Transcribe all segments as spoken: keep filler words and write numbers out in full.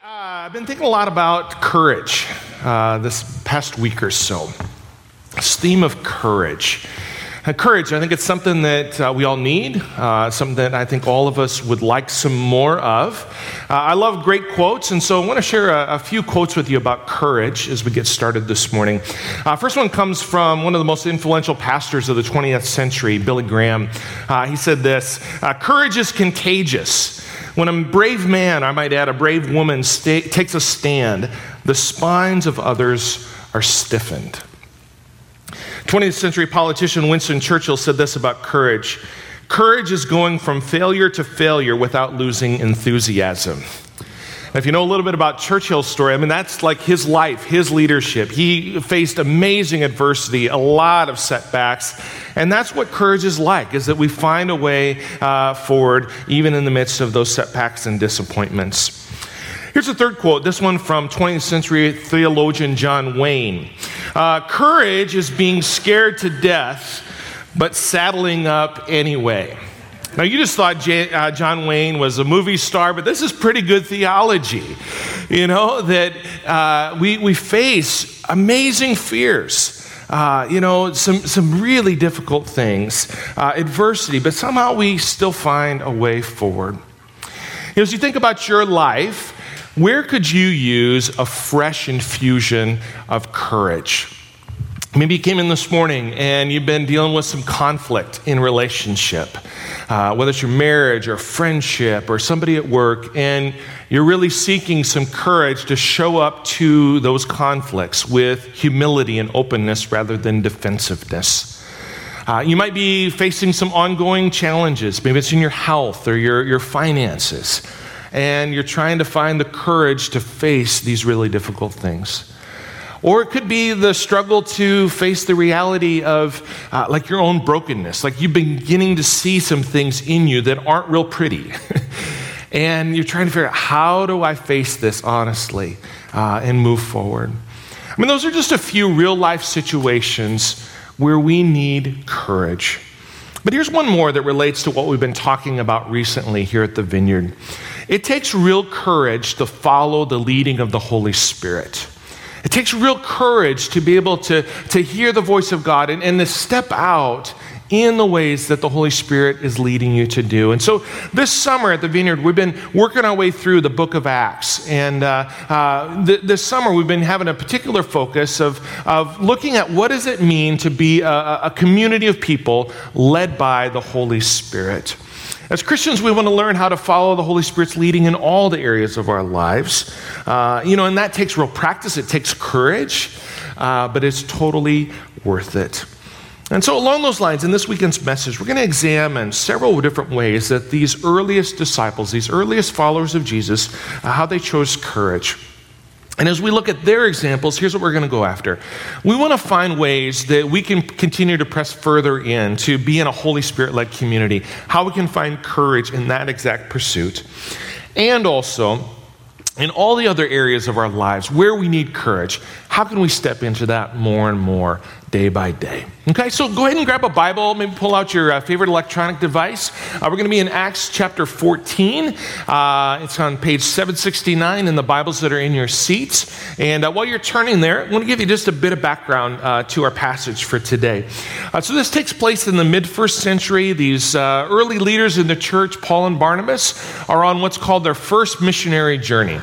Uh, I've been thinking a lot about courage uh, this past week or so. This theme of courage. Uh, courage, I think it's something that uh, we all need, uh, something that I think all of us would like some more of. Uh, I love great quotes, and so I want to share a, a few quotes with you about courage as we get started this morning. Uh, first one comes from one of the most influential pastors of the twentieth century, Billy Graham. Uh, he said this, uh, "Courage is contagious. When a brave man, I might add, a brave woman sta- takes a stand, the spines of others are stiffened." twentieth century politician Winston Churchill said this about courage: "Courage is going from failure to failure without losing enthusiasm." Now, if you know a little bit about Churchill's story, I mean, that's like his life, his leadership. He faced amazing adversity, a lot of setbacks, and that's what courage is like, is that we find a way uh, forward even in the midst of those setbacks and disappointments. Here's a third quote, this one from twentieth century theologian John Wayne. Uh, "Courage is being scared to death, but saddling up anyway." Now, you just thought J- uh, John Wayne was a movie star, but this is pretty good theology. You know, that uh, we, we face amazing fears, uh, you know, some, some really difficult things, uh, adversity, but somehow we still find a way forward. You know, as you think about your life, where could you use a fresh infusion of courage? Maybe you came in this morning and you've been dealing with some conflict in relationship, uh, whether it's your marriage or friendship or somebody at work, and you're really seeking some courage to show up to those conflicts with humility and openness rather than defensiveness. Uh, you might be facing some ongoing challenges. Maybe it's in your health or your, your finances, and you're trying to find the courage to face these really difficult things. Or it could be the struggle to face the reality of uh, like your own brokenness, like you've been beginning to see some things in you that aren't real pretty. And you're trying to figure out, how do I face this honestly uh, and move forward? I mean, those are just a few real life situations where we need courage. But here's one more that relates to what we've been talking about recently here at the Vineyard. It takes real courage to follow the leading of the Holy Spirit. It takes real courage to be able to, to hear the voice of God and, and to step out in the ways that the Holy Spirit is leading you to do. And so this summer at the Vineyard, we've been working our way through the book of Acts. And uh, uh, th- this summer, we've been having a particular focus of, of looking at what does it mean to be a, a community of people led by the Holy Spirit. As Christians, we want to learn how to follow the Holy Spirit's leading in all the areas of our lives. Uh, you know, and that takes real practice. It takes courage, uh, but it's totally worth it. And so along those lines, in this weekend's message, we're going to examine several different ways that these earliest disciples, these earliest followers of Jesus, uh, how they chose courage. And as we look at their examples, here's what we're going to go after. We want to find ways that we can continue to press further in to be in a Holy Spirit-led community, how we can find courage in that exact pursuit. And also, in all the other areas of our lives where we need courage, how can we step into that more and more day by day? Okay, so go ahead and grab a Bible, maybe pull out your uh, favorite electronic device. Uh, we're going to be in Acts chapter fourteen. Uh, it's on page seven sixty-nine in the Bibles that are in your seats. And uh, while you're turning there, I want to give you just a bit of background uh, to our passage for today. Uh, so this takes place in the mid-first century. These uh, early leaders in the church, Paul and Barnabas, are on what's called their first missionary journey.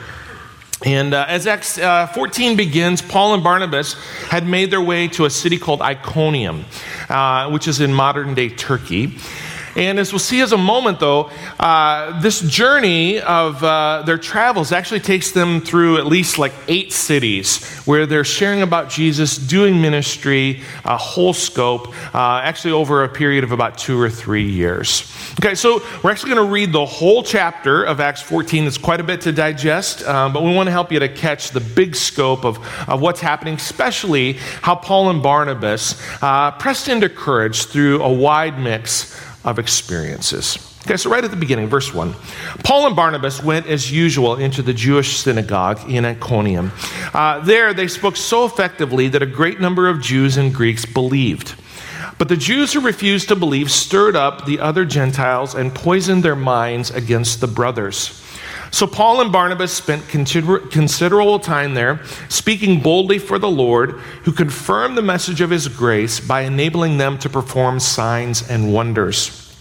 And uh, as Acts uh, fourteen begins, Paul and Barnabas had made their way to a city called Iconium, uh, which is in modern-day Turkey. And as we'll see as a moment, though, uh, this journey of uh, their travels actually takes them through at least like eight cities where they're sharing about Jesus, doing ministry, a whole scope, uh, actually over a period of about two or three years. Okay, so we're actually going to read the whole chapter of Acts fourteen. It's quite a bit to digest, um, but we want to help you to catch the big scope of, of what's happening, especially how Paul and Barnabas uh, pressed into courage through a wide mix of experiences. Okay, so right at the beginning, verse one. Paul and Barnabas went as usual into the Jewish synagogue in Iconium. Uh, there they spoke so effectively that a great number of Jews and Greeks believed. But the Jews who refused to believe stirred up the other Gentiles and poisoned their minds against the brothers. So Paul and Barnabas spent considerable time there, speaking boldly for the Lord, who confirmed the message of his grace by enabling them to perform signs and wonders.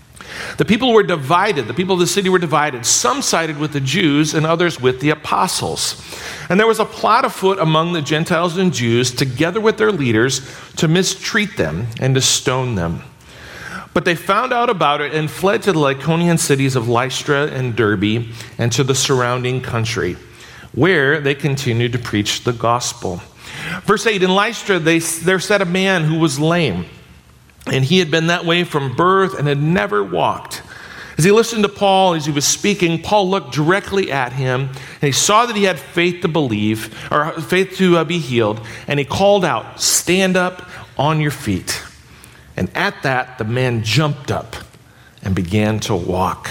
The people were divided. The people of the city were divided. Some sided with the Jews and others with the apostles. And there was a plot afoot among the Gentiles and Jews, together with their leaders, to mistreat them and to stone them. But they found out about it and fled to the Lycaonian cities of Lystra and Derbe and to the surrounding country, where they continued to preach the gospel. Verse eight, in Lystra they, there sat a man who was lame, and he had been that way from birth and had never walked. As he listened to Paul as he was speaking, Paul looked directly at him, and he saw that he had faith to believe, or faith to uh, be healed, and he called out, "Stand up on your feet." And at that, the man jumped up and began to walk.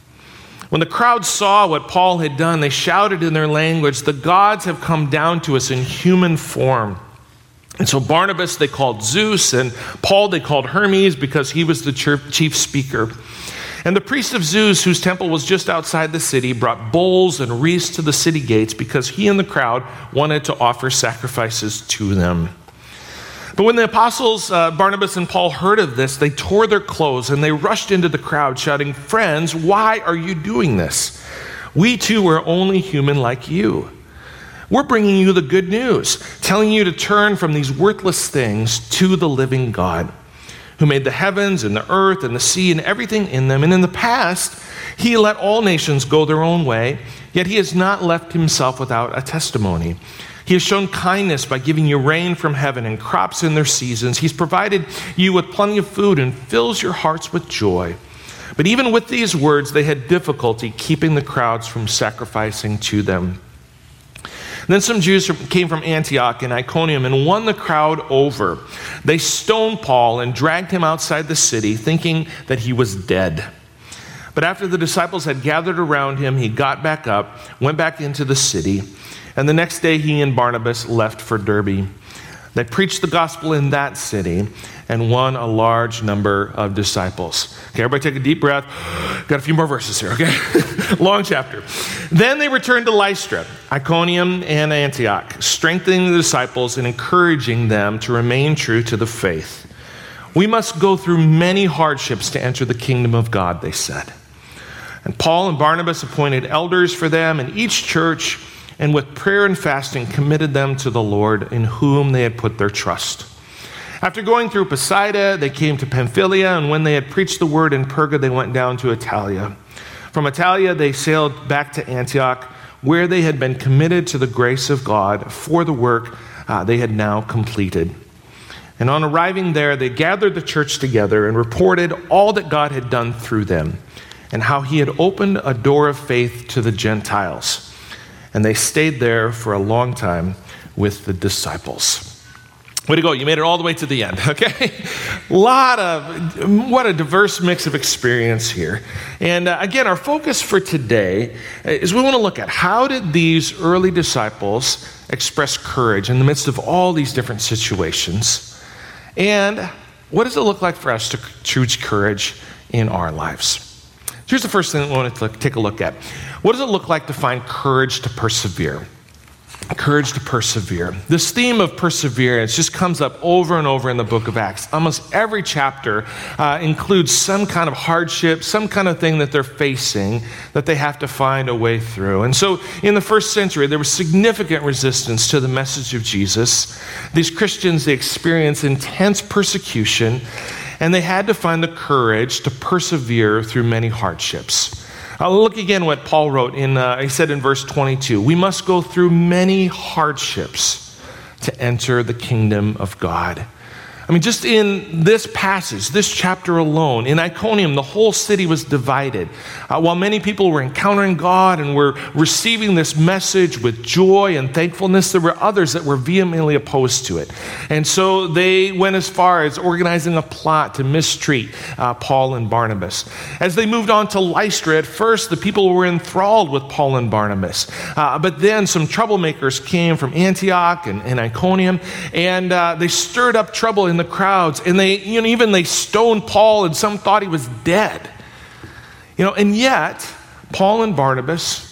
When the crowd saw what Paul had done, they shouted in their language, "The gods have come down to us in human form." And so Barnabas they called Zeus, and Paul they called Hermes, because he was the chief speaker. And the priest of Zeus, whose temple was just outside the city, brought bulls and wreaths to the city gates because he and the crowd wanted to offer sacrifices to them. But when the apostles, uh, Barnabas and Paul, heard of this, they tore their clothes and they rushed into the crowd shouting, "Friends, why are you doing this? We too are only human like you. We're bringing you the good news, telling you to turn from these worthless things to the living God, who made the heavens and the earth and the sea and everything in them. And in the past, he let all nations go their own way, yet he has not left himself without a testimony. He has shown kindness by giving you rain from heaven and crops in their seasons. He's provided you with plenty of food and fills your hearts with joy." But even with these words, they had difficulty keeping the crowds from sacrificing to them. And then some Jews came from Antioch and Iconium and won the crowd over. They stoned Paul and dragged him outside the city, thinking that he was dead. But after the disciples had gathered around him, he got back up, went back into the city, and the next day he and Barnabas left for Derbe. They preached the gospel in that city and won a large number of disciples. Okay, everybody take a deep breath. Got a few more verses here, okay? Long chapter. Then they returned to Lystra, Iconium, and Antioch, strengthening the disciples and encouraging them to remain true to the faith. "We must go through many hardships to enter the kingdom of God," they said. And Paul and Barnabas appointed elders for them in each church, and with prayer and fasting committed them to the Lord, in whom they had put their trust. After going through Pisidia, they came to Pamphylia, and when they had preached the word in Perga, they went down to Attalia. From Attalia, they sailed back to Antioch, where they had been committed to the grace of God for the work uh, they had now completed. And on arriving there, they gathered the church together and reported all that God had done through them, and how he had opened a door of faith to the Gentiles. And they stayed there for a long time with the disciples. Way to go. You made it all the way to the end, okay? A lot of, what a diverse mix of experience here. And uh, again, our focus for today is we want to look at how did these early disciples express courage in the midst of all these different situations? And what does it look like for us to choose courage in our lives? Here's the first thing I want to take a look at. What does it look like to find courage to persevere? Courage to persevere. This theme of perseverance just comes up over and over in the book of Acts. Almost every chapter uh, includes some kind of hardship, some kind of thing that they're facing that they have to find a way through. And so in the first century, there was significant resistance to the message of Jesus. These Christians, they experienced intense persecution, and they had to find the courage to persevere through many hardships. Uh, look again what Paul wrote in, uh, he said in verse twenty-two, "We must go through many hardships to enter the kingdom of God." I mean, just in this passage, this chapter alone, in Iconium, the whole city was divided. Uh, while many people were encountering God and were receiving this message with joy and thankfulness, there were others that were vehemently opposed to it. And so they went as far as organizing a plot to mistreat uh, Paul and Barnabas. As they moved on to Lystra, at first the people were enthralled with Paul and Barnabas. Uh, but then some troublemakers came from Antioch and, and Iconium, and uh, they stirred up trouble in the crowds, and they, you know, even they stoned Paul, and some thought he was dead. You know, and yet Paul and Barnabas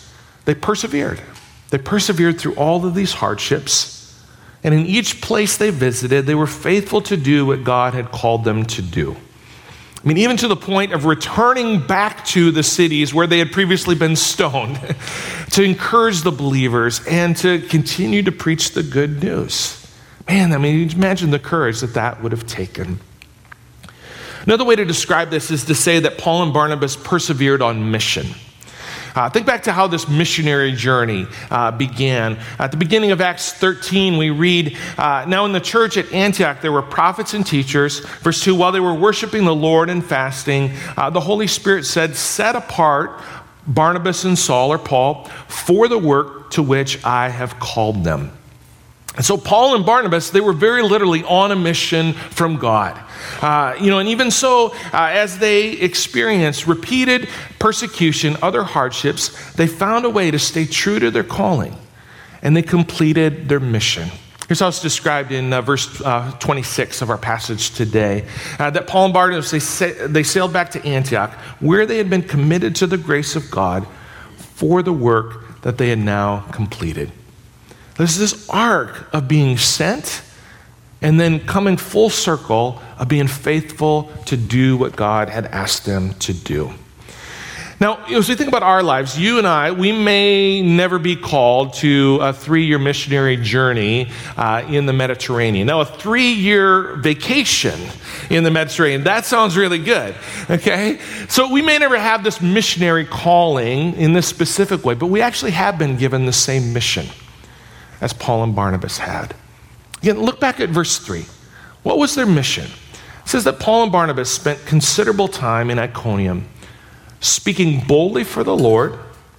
they persevered. They persevered through all of these hardships. And in each place they visited, they were faithful to do what God had called them to do. I mean, even to the point of returning back to the cities where they had previously been stoned to encourage the believers and to continue to preach the good news. Man, I mean, imagine the courage that that would have taken. Another way to describe this is to say that Paul and Barnabas persevered on mission. Uh, think back to how this missionary journey uh, began. At the beginning of Acts thirteen, we read, uh, now in the church at Antioch, there were prophets and teachers. Verse two, while they were worshiping the Lord and fasting, uh, the Holy Spirit said, set apart Barnabas and Saul, or Paul, for the work to which I have called them. And so Paul and Barnabas, they were very literally on a mission from God. Uh, you know, and even so, uh, as they experienced repeated persecution, other hardships, they found a way to stay true to their calling, and they completed their mission. Here's how it's described in uh, verse uh, twenty-six of our passage today, uh, that Paul and Barnabas, they, sa- they sailed back to Antioch, where they had been committed to the grace of God for the work that they had now completed. There's this arc of being sent and then coming full circle of being faithful to do what God had asked them to do. Now, as we think about our lives, you and I, we may never be called to a three-year missionary journey uh, in the Mediterranean. Now, a three-year vacation in the Mediterranean, that sounds really good, okay? So we may never have this missionary calling in this specific way, but we actually have been given the same mission as Paul and Barnabas had. Again, look back at verse three. What was their mission? It says that Paul and Barnabas spent considerable time in Iconium, speaking boldly for the Lord,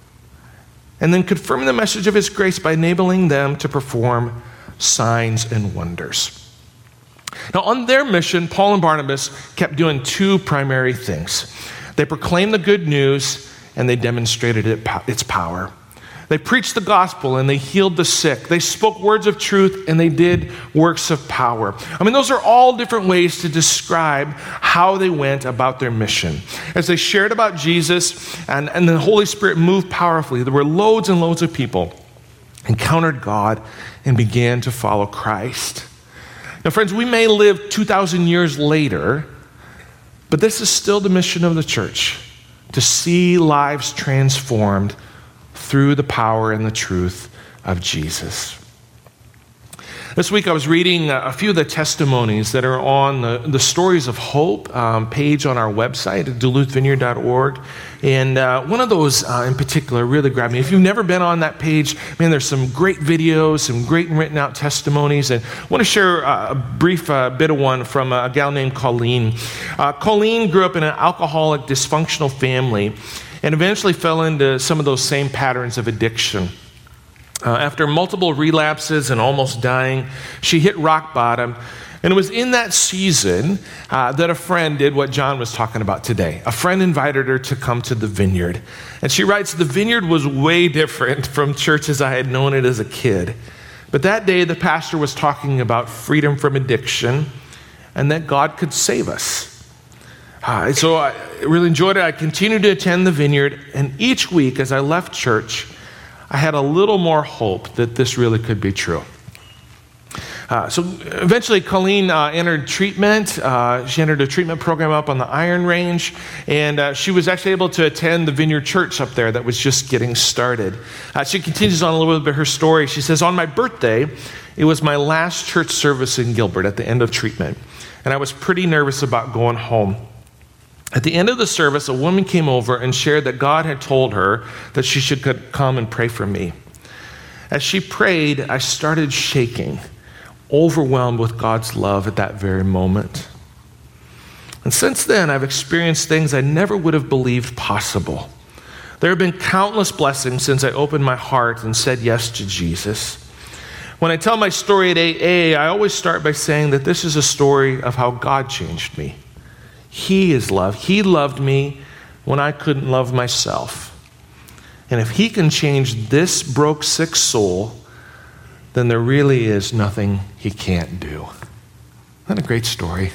and then confirming the message of his grace by enabling them to perform signs and wonders. Now, on their mission, Paul and Barnabas kept doing two primary things. They proclaimed the good news, and they demonstrated it, its power. They preached the gospel and they healed the sick. They spoke words of truth and they did works of power. I mean, those are all different ways to describe how they went about their mission. As they shared about Jesus and, and the Holy Spirit moved powerfully, there were loads and loads of people encountered God and began to follow Christ. Now, friends, we may live two thousand years later, but this is still the mission of the church, to see lives transformed through the power and the truth of Jesus. This week I was reading a few of the testimonies that are on the, the Stories of Hope um, page on our website at duluth vineyard dot org. And uh, one of those uh, in particular really grabbed me. If you've never been on that page, man, there's some great videos, some great written out testimonies. And I want to share uh, a brief uh, bit of one from a gal named Colleen. Uh, Colleen grew up in an alcoholic, dysfunctional family and eventually fell into some of those same patterns of addiction. Uh, after multiple relapses and almost dying, she hit rock bottom. And it was in that season uh, that a friend did what John was talking about today. A friend invited her to come to the vineyard. And she writes, the vineyard was way different from church as I had known it as a kid. But that day, the pastor was talking about freedom from addiction and that God could save us. Uh, so I really enjoyed it. I continued to attend the vineyard, and each week as I left church, I had a little more hope that this really could be true. Uh, so eventually, Colleen uh, entered treatment. Uh, she entered a treatment program up on the Iron Range, and uh, she was actually able to attend the Vineyard Church up there that was just getting started. Uh, she continues on a little bit of her story. She says, on my birthday, it was my last church service in Gilbert at the end of treatment, and I was pretty nervous about going home. At the end of the service, a woman came over and shared that God had told her that she should come and pray for me. As she prayed, I started shaking, overwhelmed with God's love at that very moment. And since then, I've experienced things I never would have believed possible. There have been countless blessings since I opened my heart and said yes to Jesus. When I tell my story at A A, I always start by saying that this is a story of how God changed me. He is love. He loved me when I couldn't love myself. And if he can change this broke, sick soul, then there really is nothing he can't do. Isn't that a great story?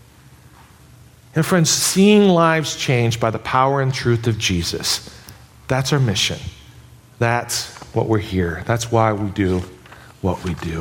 And friends, seeing lives changed by the power and truth of Jesus, that's our mission. That's what we're here. That's why we do what we do.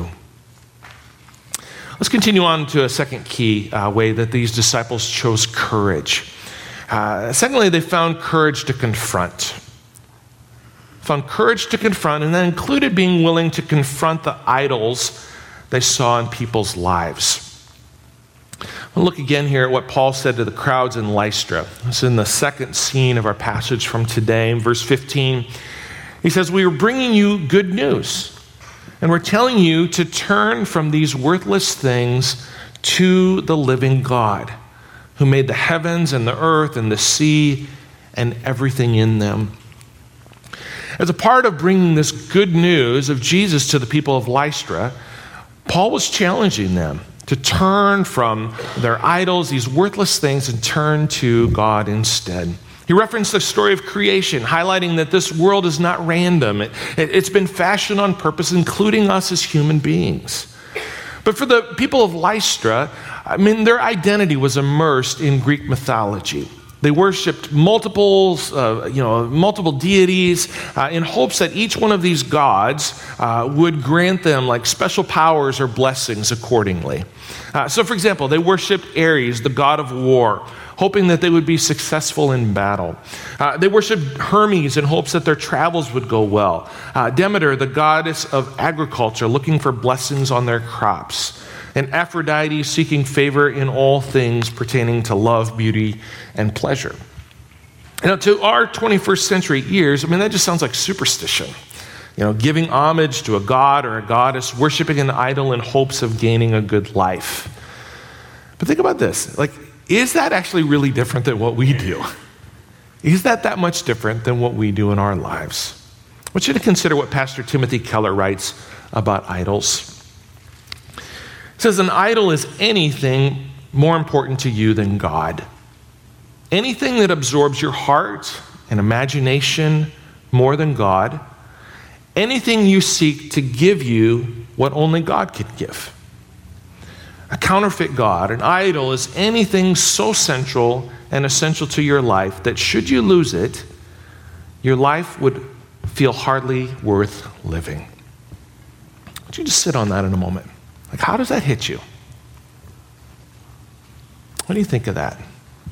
Let's continue on to a second key uh, way that these disciples chose courage. Uh, secondly, they found courage to confront. Found courage to confront, and that included being willing to confront the idols they saw in people's lives. We'll look again here at what Paul said to the crowds in Lystra. It's in the second scene of our passage from today, in verse fifteen. He says, "We are bringing you good news, and we're telling you to turn from these worthless things to the living God, who made the heavens and the earth and the sea and everything in them." As a part of bringing this good news of Jesus to the people of Lystra, Paul was challenging them to turn from their idols, these worthless things, and turn to God instead. He referenced the story of creation, highlighting that this world is not random. It, it, it's been fashioned on purpose, including us as human beings. But for the people of Lystra, I mean, their identity was immersed in Greek mythology. They worshipped multiples, uh, you know, multiple deities uh, in hopes that each one of these gods uh, would grant them like special powers or blessings accordingly. Uh, so, for example, they worshipped Ares, the god of war, hoping that they would be successful in battle. Uh, they worshipped Hermes in hopes that their travels would go well. Uh, Demeter, the goddess of agriculture, looking for blessings on their crops. And Aphrodite, seeking favor in all things pertaining to love, beauty, and pleasure. Now, to our twenty-first century ears, I mean, that just sounds like superstition. You know, giving homage to a god or a goddess, worshiping an idol in hopes of gaining a good life. But think about this. Like, is that actually really different than what we do? Is that that much different than what we do in our lives? I want you to consider what Pastor Timothy Keller writes about idols. It says, an idol is anything more important to you than God. Anything that absorbs your heart and imagination more than God. Anything you seek to give you what only God can give. A counterfeit God, an idol, is anything so central and essential to your life that should you lose it, your life would feel hardly worth living. I want you to sit on that in a moment. Like, how does that hit you? What do you think of that?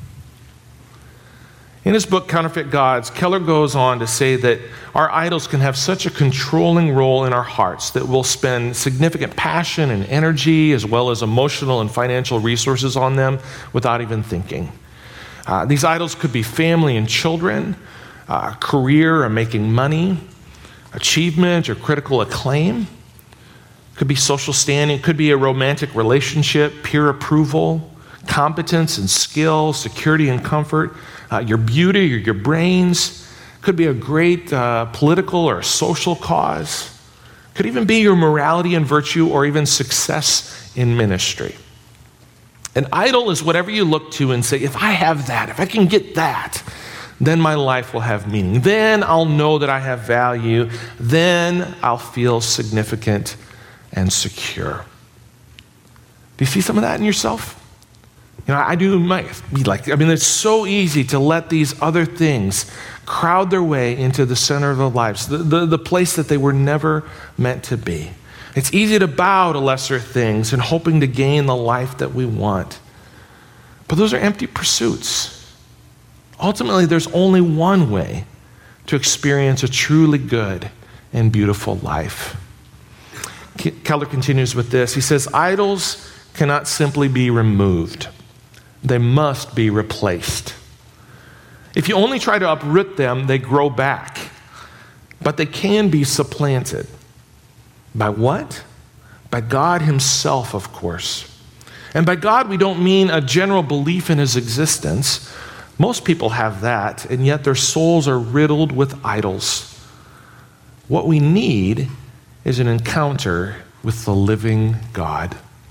In his book, Counterfeit Gods, Keller goes on to say that our idols can have such a controlling role in our hearts that we'll spend significant passion and energy as well as emotional and financial resources on them without even thinking. Uh, these idols could be family and children, uh, career or making money, achievement or critical acclaim. Could be social standing, could be a romantic relationship, peer approval, competence and skill, security and comfort, uh, your beauty or your brains. Could be a great uh, political or social cause. Could even be your morality and virtue or even success in ministry. An idol is whatever you look to and say, if I have that, if I can get that, then my life will have meaning. Then I'll know that I have value. Then I'll feel significant and secure. Do you see some of that in yourself? You know, I do my, like, I mean, it's so easy to let these other things crowd their way into the center of our lives, the, the, the place that they were never meant to be. It's easy to bow to lesser things and hoping to gain the life that we want. But those are empty pursuits. Ultimately, there's only one way to experience a truly good and beautiful life. Keller continues with this. He says, idols cannot simply be removed. They must be replaced. If you only try to uproot them, they grow back. But they can be supplanted. By what? By God himself, of course. And by God, we don't mean a general belief in his existence. Most people have that, and yet their souls are riddled with idols. What we need is an encounter with the living God.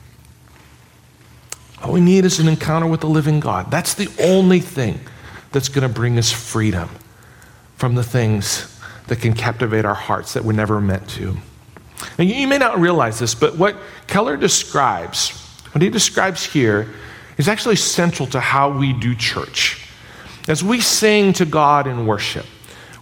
All we need is an encounter with the living God. That's the only thing that's going to bring us freedom from the things that can captivate our hearts that we're never meant to. And you may not realize this, but what Keller describes, what he describes here, is actually central to how we do church. As we sing to God in worship,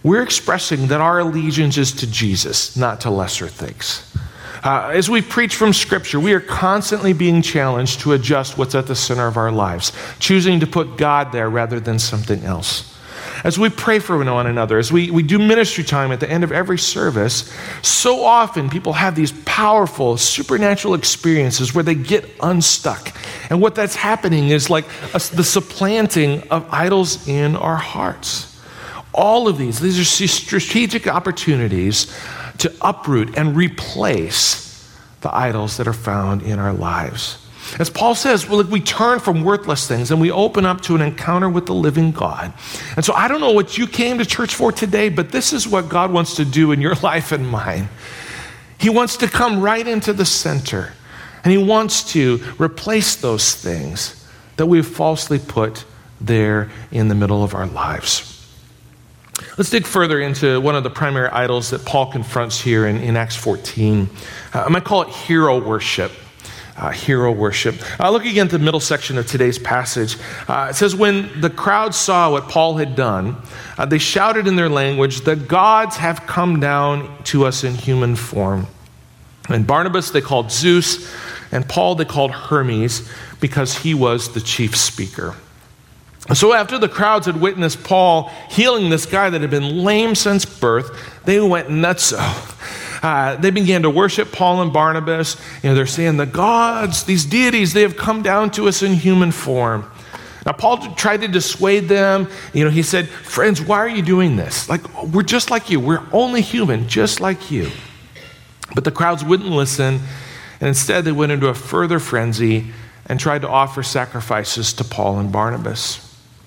we're expressing that our allegiance is to Jesus, not to lesser things. Uh, as we preach from Scripture, we are constantly being challenged to adjust what's at the center of our lives, choosing to put God there rather than something else. As we pray for one another, as we, we do ministry time at the end of every service, so often people have these powerful supernatural experiences where they get unstuck. And what that's happening is like a, the supplanting of idols in our hearts. All of these, these are strategic opportunities to uproot and replace the idols that are found in our lives. As Paul says, well, we turn from worthless things and we open up to an encounter with the living God. And so I don't know what you came to church for today, but this is what God wants to do in your life and mine. He wants to come right into the center, and he wants to replace those things that we've falsely put there in the middle of our lives. Let's dig further into one of the primary idols that Paul confronts here in, in Acts fourteen. Uh, I might call it hero worship. Uh, hero worship. Uh, look again at the middle section of today's passage. Uh, it says, when the crowd saw what Paul had done, uh, they shouted in their language, the gods have come down to us in human form. And Barnabas they called Zeus, and Paul they called Hermes, because he was the chief speaker. So after the crowds had witnessed Paul healing this guy that had been lame since birth, they went nutso. Uh, they began to worship Paul and Barnabas. You know, they're saying the gods, these deities, they have come down to us in human form. Now, Paul tried to dissuade them. You know, he said, friends, why are you doing this? Like, we're just like you. We're only human, just like you. But the crowds wouldn't listen, and instead they went into a further frenzy and tried to offer sacrifices to Paul and Barnabas.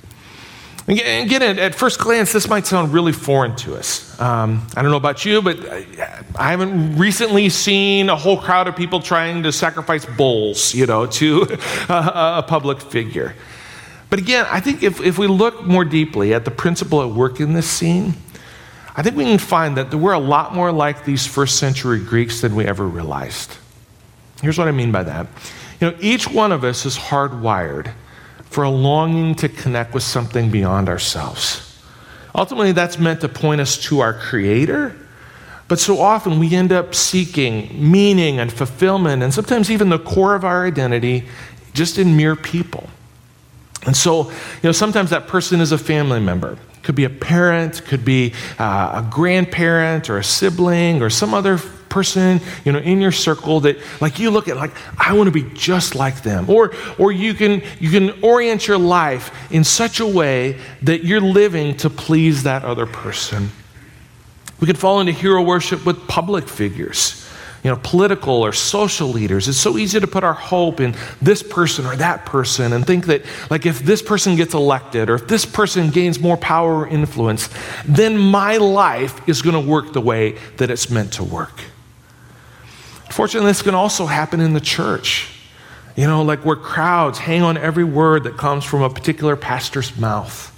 Again, at first glance, this might sound really foreign to us. Um, I don't know about you, but I haven't recently seen a whole crowd of people trying to sacrifice bulls, you know, to a, a public figure. But again, I think if, if we look more deeply at the principle at work in this scene, I think we can find that we're a lot more like these first century Greeks than we ever realized. Here's what I mean by that. You know, each one of us is hardwired for a longing to connect with something beyond ourselves. Ultimately, that's meant to point us to our Creator, but so often we end up seeking meaning and fulfillment, and sometimes even the core of our identity, just in mere people. And so, you know, sometimes that person is a family member. Could be a parent, could be uh, a grandparent or a sibling or some other person, you know, in your circle that, like, you look at, like, I want to be just like them. Or, or you can you can orient your life in such a way that you're living to please that other person. We could fall into hero worship with public figures, you know, political or social leaders. It's so easy to put our hope in this person or that person and think that, like, if this person gets elected or if this person gains more power or influence, then my life is going to work the way that it's meant to work. Fortunately, this can also happen in the church. You know, like where crowds hang on every word that comes from a particular pastor's mouth,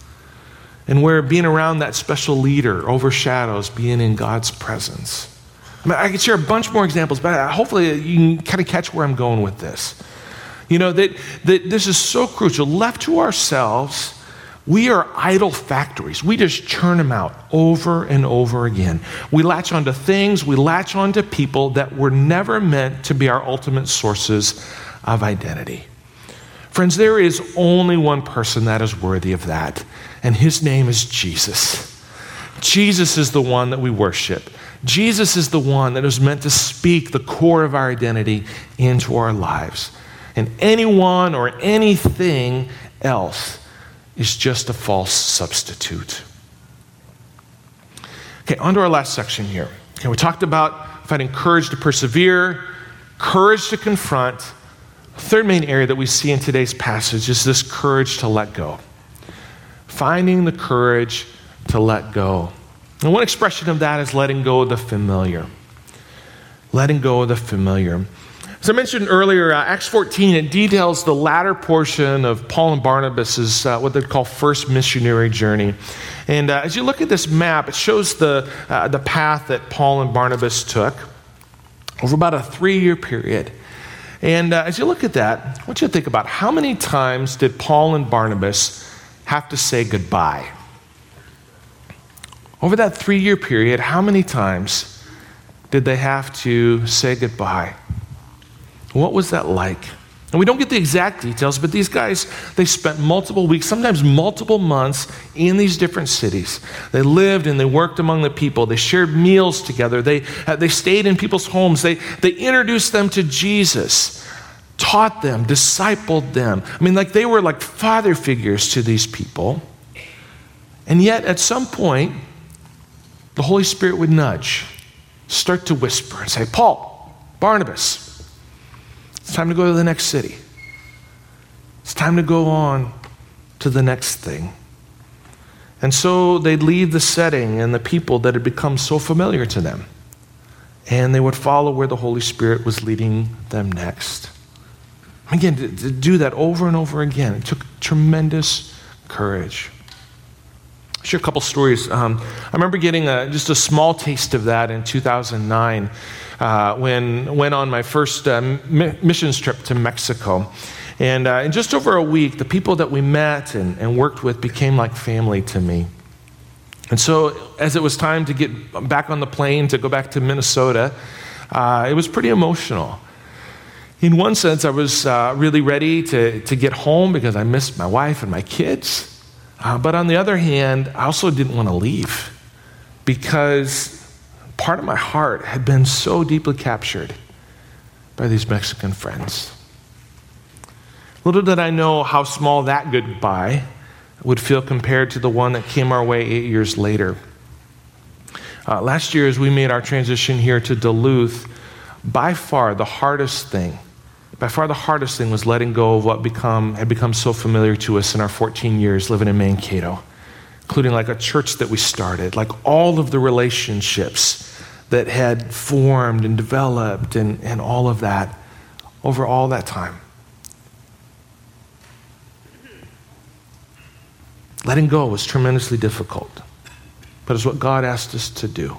and where being around that special leader overshadows being in God's presence. I mean, I could share a bunch more examples, but hopefully you can kind of catch where I'm going with this. You know, that, that this is so crucial. Left to ourselves, we are idol factories. We just churn them out over and over again. We latch onto things, we latch onto people that were never meant to be our ultimate sources of identity. Friends, there is only one person that is worthy of that, and his name is Jesus. Jesus is the one that we worship. Jesus is the one that is meant to speak the core of our identity into our lives. And anyone or anything else is just a false substitute. Okay, on to our last section here. Okay, we talked about finding courage to persevere, courage to confront. The third main area that we see in today's passage is this courage to let go. Finding the courage to let go. And one expression of that is letting go of the familiar. Letting go of the familiar. As I mentioned earlier, uh, Acts fourteen, it details the latter portion of Paul and Barnabas' uh, what they call first missionary journey. And uh, as you look at this map, it shows the, uh, the path that Paul and Barnabas took over about a three-year period. And uh, as you look at that, I want you to think about how many times did Paul and Barnabas have to say goodbye? Over that three-year period, how many times did they have to say goodbye? What was that like? And we don't get the exact details, but these guys, they spent multiple weeks, sometimes multiple months in these different cities. They lived and they worked among the people. They shared meals together. They, uh, they stayed in people's homes. They, they introduced them to Jesus, taught them, discipled them. I mean, like they were like father figures to these people. And yet, at some point, the Holy Spirit would nudge, start to whisper and say, Paul, Barnabas, it's time to go to the next city. It's time to go on to the next thing. And so they'd leave the setting and the people that had become so familiar to them. And they would follow where the Holy Spirit was leading them next. Again, to, to do that over and over again, it took tremendous courage. I'll share a couple stories. Um, I remember getting a, just a small taste of that in two thousand nine uh, when I went on my first uh, mi- missions trip to Mexico. And uh, in just over a week, the people that we met and, and worked with became like family to me. And so as it was time to get back on the plane to go back to Minnesota, uh, it was pretty emotional. In one sense, I was uh, really ready to, to get home because I missed my wife and my kids. Uh, but on the other hand, I also didn't want to leave because part of my heart had been so deeply captured by these Mexican friends. Little did I know how small that goodbye would feel compared to the one that came our way eight years later. Uh, last year, as we made our transition here to Duluth, by far the hardest thing By far the hardest thing was letting go of what become had become so familiar to us in our fourteen years living in Mankato, including like a church that we started, like all of the relationships that had formed and developed and, and all of that over all that time. Letting go was tremendously difficult, but it's what God asked us to do.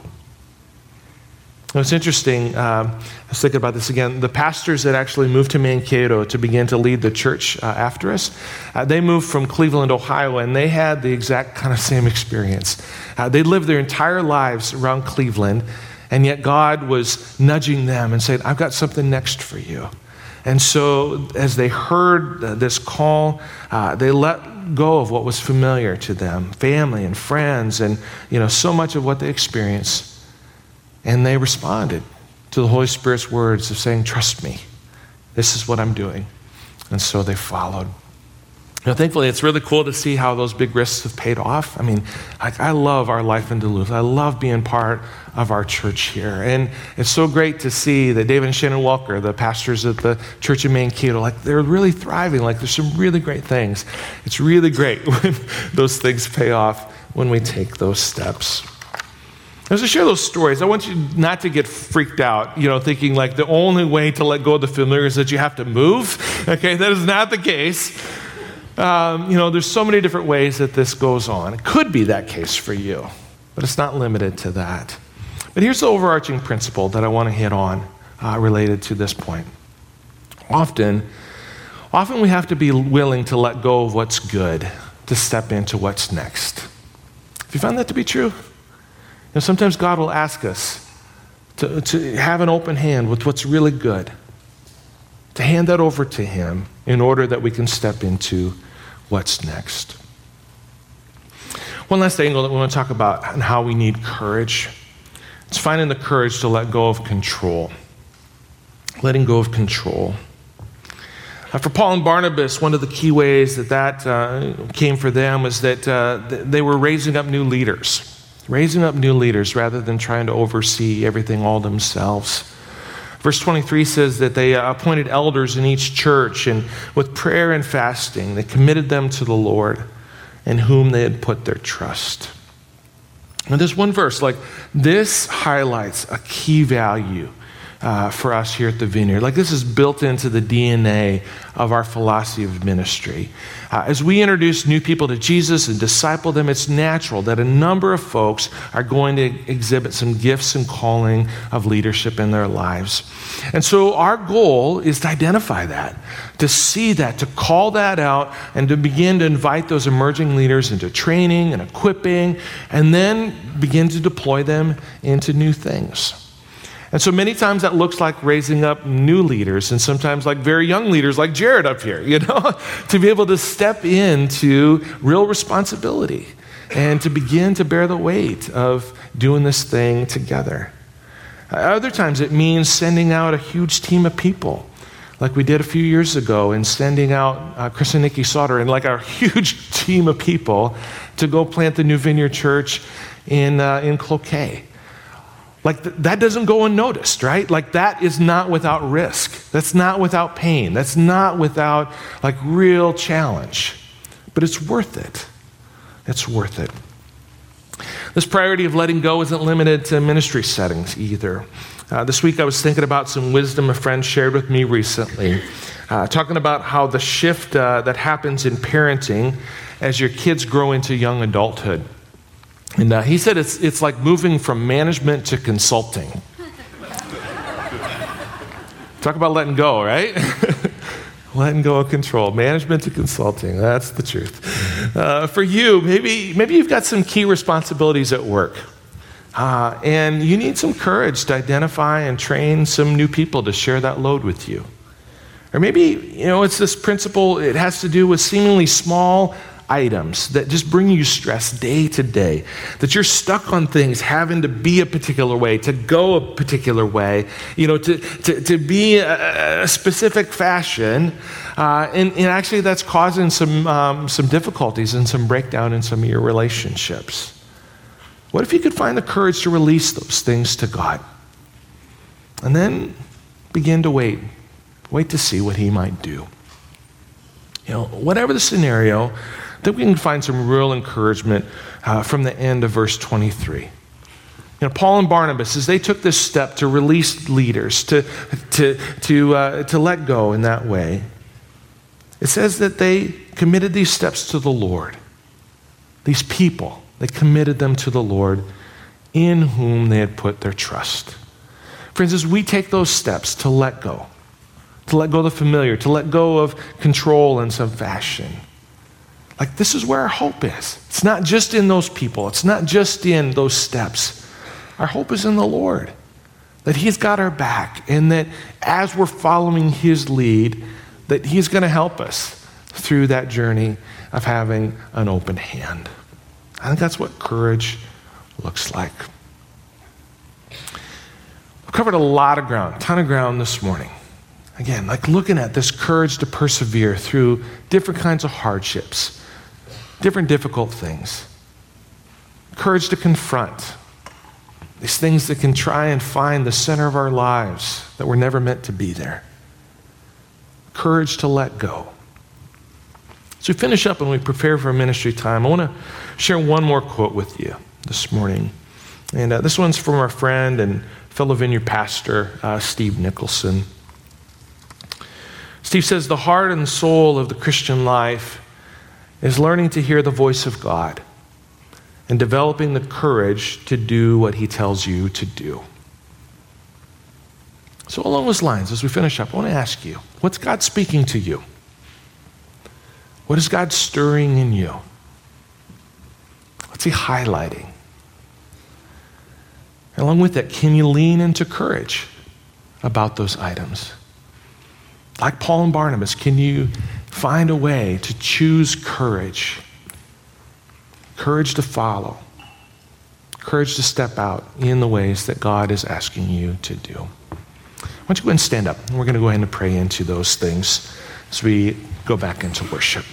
It's interesting, uh, I was thinking about this again, the pastors that actually moved to Mankato to begin to lead the church uh, after us, uh, they moved from Cleveland, Ohio, and they had the exact kind of same experience. Uh, they lived their entire lives around Cleveland, and yet God was nudging them and saying, I've got something next for you. And so as they heard uh, this call, uh, they let go of what was familiar to them, family and friends, and you know so much of what they experienced. And they responded to the Holy Spirit's words of saying, trust me, this is what I'm doing. And so they followed. Now, thankfully, it's really cool to see how those big risks have paid off. I mean, I, I love our life in Duluth. I love being part of our church here. And it's so great to see that David and Shannon Walker, the pastors at the church in Mankato, like they're really thriving. Like there's some really great things. It's really great when those things pay off when we take those steps. As I share those stories, I want you not to get freaked out, you know, thinking like the only way to let go of the familiar is that you have to move. Okay, that is not the case. Um, you know, there's so many different ways that this goes on. It could be that case for you, but it's not limited to that. But here's the overarching principle that I want to hit on uh, related to this point. Often, often we have to be willing to let go of what's good to step into what's next. Have you found that to be true? You know, sometimes God will ask us to, to have an open hand with what's really good, to hand that over to Him in order that we can step into what's next. One last angle that we want to talk about and how we need courage. It's finding the courage to let go of control. Letting go of control. Uh, for Paul and Barnabas, one of the key ways that that uh, came for them was that uh, they were raising up new leaders. Raising up new leaders rather than trying to oversee everything all themselves. Verse twenty-three says that they appointed elders in each church, and with prayer and fasting, they committed them to the Lord in whom they had put their trust. And there's one verse, like this highlights a key value uh, for us here at the Vineyard. Like, this is built into the D N A of our philosophy of ministry. Uh, as we introduce new people to Jesus and disciple them, it's natural that a number of folks are going to exhibit some gifts and calling of leadership in their lives. And so our goal is to identify that, to see that, to call that out, and to begin to invite those emerging leaders into training and equipping, and then begin to deploy them into new things. And so many times that looks like raising up new leaders, and sometimes like very young leaders like Jared up here, you know, to be able to step into real responsibility and to begin to bear the weight of doing this thing together. Other times it means sending out a huge team of people, like we did a few years ago, and sending out uh, Chris and Nikki Sauter and like a huge team of people to go plant the New Vineyard Church in uh, in Cloquet. Like th- that doesn't go unnoticed, right? Like that is not without risk. That's not without pain. That's not without like real challenge. But it's worth it. It's worth it. This priority of letting go isn't limited to ministry settings either. Uh, this week I was thinking about some wisdom a friend shared with me recently, uh, talking about how the shift uh, that happens in parenting as your kids grow into young adulthood. And uh, he said it's it's like moving from management to consulting. Talk about letting go, right? Letting go of control. Management to consulting. That's the truth. Uh, for you, maybe maybe you've got some key responsibilities at work. Uh, and you need some courage to identify and train some new people to share that load with you. Or maybe, you know, it's this principle, it has to do with seemingly small items that just bring you stress day to day, that you're stuck on things having to be a particular way, to go a particular way, you know, to, to, to be a, a specific fashion. Uh, and, and actually that's causing some, um, some difficulties and some breakdown in some of your relationships. What if you could find the courage to release those things to God? And then begin to wait. Wait to see what he might do. You know, whatever the scenario, I think we can find some real encouragement uh, from the end of verse twenty-three. You know, Paul and Barnabas, as they took this step to release leaders, to, to, to, uh, to let go in that way, it says that they committed these steps to the Lord. These people, they committed them to the Lord in whom they had put their trust. Friends, as we take those steps to let go, to let go of the familiar, to let go of control in some fashion, like this is where our hope is. It's not just in those people. It's not just in those steps. Our hope is in the Lord, that he's got our back, and that as we're following his lead, that he's going to help us through that journey of having an open hand. I think that's what courage looks like. I've covered a lot of ground, a ton of ground this morning. Again, like looking at this courage to persevere through different kinds of hardships, different difficult things. Courage to confront these things that can try and find the center of our lives that were never meant to be there. Courage to let go. As we finish up and we prepare for ministry time, I want to share one more quote with you this morning. And uh, this one's from our friend and fellow Vineyard pastor, uh, Steve Nicholson. Steve says, the heart and soul of the Christian life is learning to hear the voice of God and developing the courage to do what he tells you to do. So along those lines, as we finish up, I want to ask you, what's God speaking to you? What is God stirring in you? What's he highlighting? And along with that, can you lean into courage about those items? Like Paul and Barnabas, can you find a way to choose courage? Courage to follow. Courage to step out in the ways that God is asking you to do. Why don't you go ahead and stand up? And we're going to go ahead and pray into those things as we go back into worship.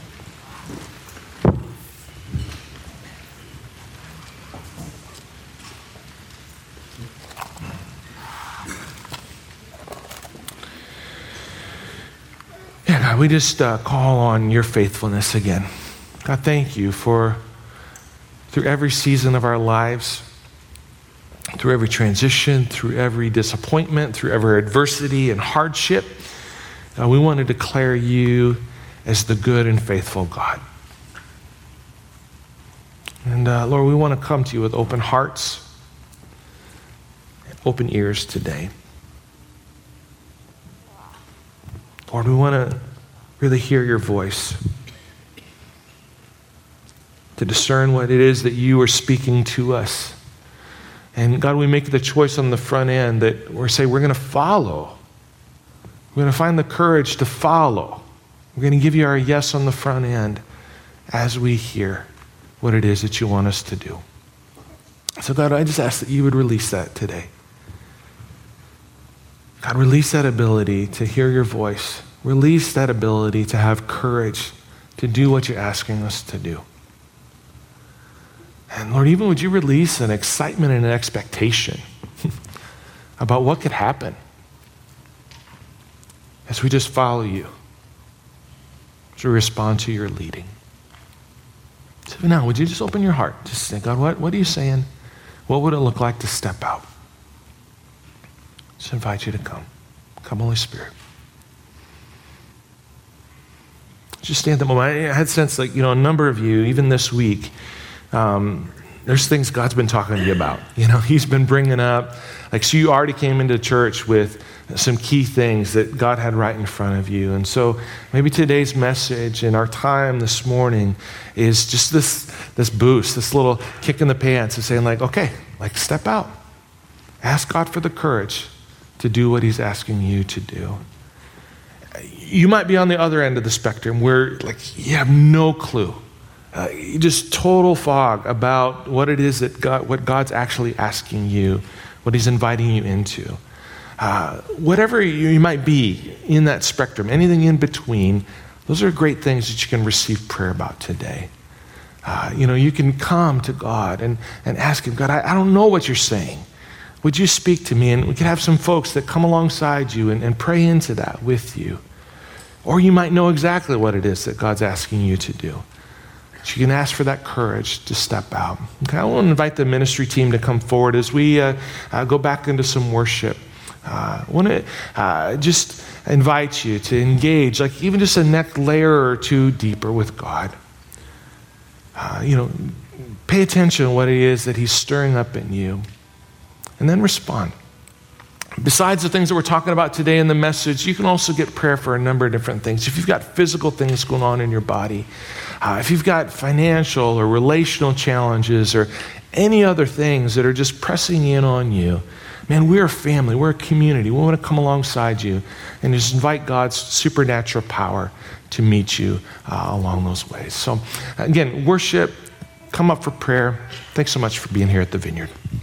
God, we just uh, call on your faithfulness again. God, thank you for, through every season of our lives, through every transition, through every disappointment, through every adversity and hardship. Uh, we want to declare you as the good and faithful God. And uh, Lord, we want to come to you with open hearts and open ears today. Lord, we want to really hear your voice, to discern what it is that you are speaking to us. And God, we make the choice on the front end that we're saying we're going to follow. We're going to find the courage to follow. We're going to give you our yes on the front end as we hear what it is that you want us to do. So God, I just ask that you would release that today. God, release that ability to hear your voice. Release that ability to have courage to do what you're asking us to do. And Lord, even would you release an excitement and an expectation about what could happen as we just follow you, as we respond to your leading. So now, would you just open your heart? Just say, God, what, what are you saying? What would it look like to step out? Just invite you to come. Come, Holy Spirit. Just stand at the moment. I had sense like, you know, a number of you, even this week, um, there's things God's been talking to you about. You know, he's been bringing up, like, so you already came into church with some key things that God had right in front of you. And so maybe today's message and our time this morning is just this, this boost, this little kick in the pants of saying like, okay, like step out. Ask God for the courage to do what he's asking you to do. You might be on the other end of the spectrum where like you have no clue. Uh, just total fog about what it is that God, what God's actually asking you, what he's inviting you into. Uh, whatever you, you might be in that spectrum, anything in between, those are great things that you can receive prayer about today. Uh, you know, you can come to God and, and ask him, God, I, I don't know what you're saying. Would you speak to me? And we could have some folks that come alongside you and, and pray into that with you. Or you might know exactly what it is that God's asking you to do. So you can ask for that courage to step out. Okay, I want to invite the ministry team to come forward as we uh, uh, go back into some worship. Uh, I want to uh, just invite you to engage, like even just a next layer or two deeper with God. Uh, you know, pay attention to what it is that he's stirring up in you, and then respond. Besides the things that we're talking about today in the message, you can also get prayer for a number of different things. If you've got physical things going on in your body, uh, if you've got financial or relational challenges or any other things that are just pressing in on you, man, we're a family, we're a community. We want to come alongside you and just invite God's supernatural power to meet you uh, along those ways. So again, worship, come up for prayer. Thanks so much for being here at the Vineyard.